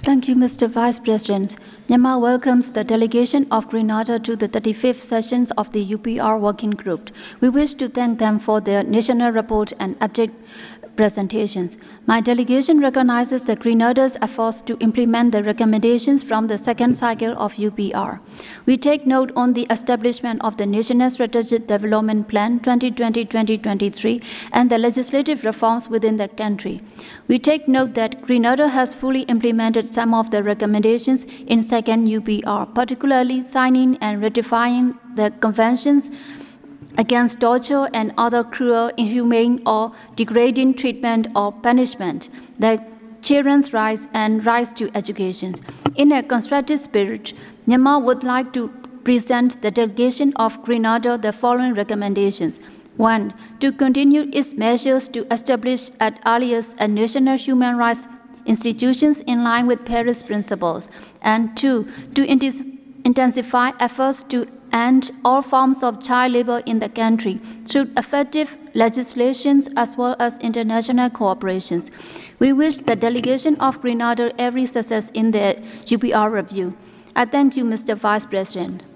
Thank you, Mr. Vice President. Myanmar welcomes the delegation of Grenada to the 35th sessions of the UPR Working Group. We wish to thank them for their national report and update presentations. My delegation recognizes the Grenada's efforts to implement the recommendations from the second cycle of UPR. We take note on the establishment of the National Strategic Development Plan 2020-2023 and the legislative reforms within the country. We take note that Grenada has fully implemented some of the recommendations in second UPR, particularly signing and ratifying the conventions against torture and other cruel, inhumane, or degrading treatment or punishment, the children's rights and rights to education. In a constructive spirit, Myanmar would like to present the delegation of Grenada the following recommendations. 1. To continue its measures to establish at earliest a national human rights institutions in line with Paris principles. And 2. To intensify efforts to end all forms of child labor in the country through effective legislations as well as international cooperations. We wish the delegation of Grenada every success in the UPR review. I thank you, Mr. Vice President.